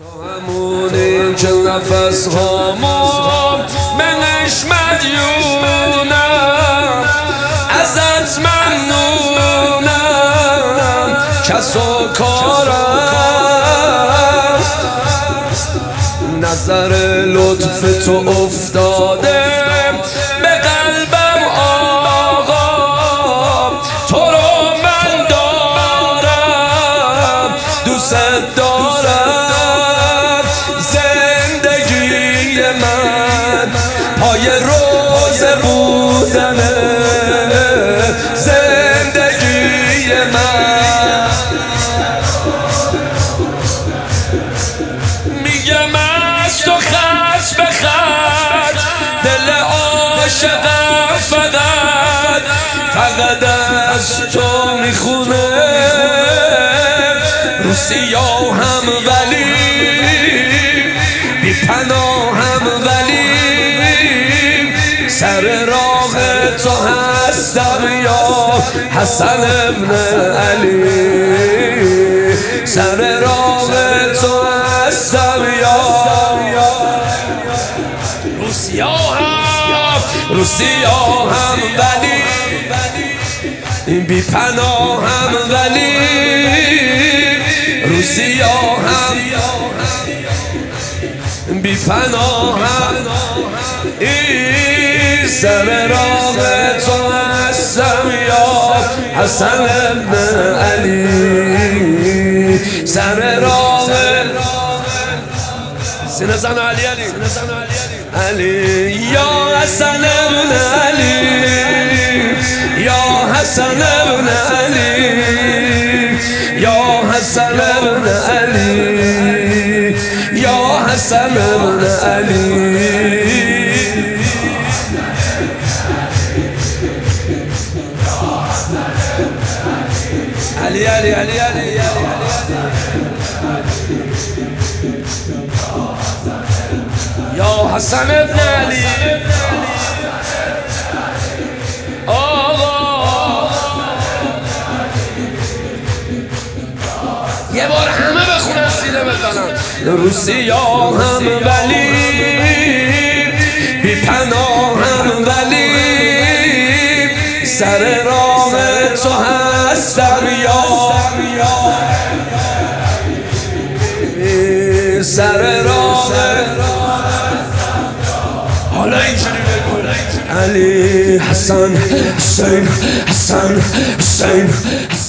تو همونی که نفس هامون منش مدیونم، ازت ممنونم، کس و کارم نظر لطف تو افتاده به قلبم آقا، تو رو من دارم، دوست دارم، زندگی من پای روزه بودنه، زندگی من میگم از تو خط به خط، دل عاشقم فقط از تو میخونه، رو سیاهم ولی بی پناهم، ولی سر راه تو هستم یا حسن ابن علی، سر راه تو هستم یا رو سیاهم ولی بی پناهم، ولی رو سیاهم بی پناهم، سر راه تو هستم یا حسن ابن علی، سر راه سینه زن علی علی یا حسن ابن علی، یا حسن ابن علی، یا حسن ابن علی، یا حسن ابن علی. علی علی علی علی یا حسن ابن علی. آقا یه بار همه بخونن سینه بزنن، رو سیاهم ولی بی پناهم، ولی سر راه تو هستم یا سر راه حالا اینجوری بگو علی حسن حسین حسن حسین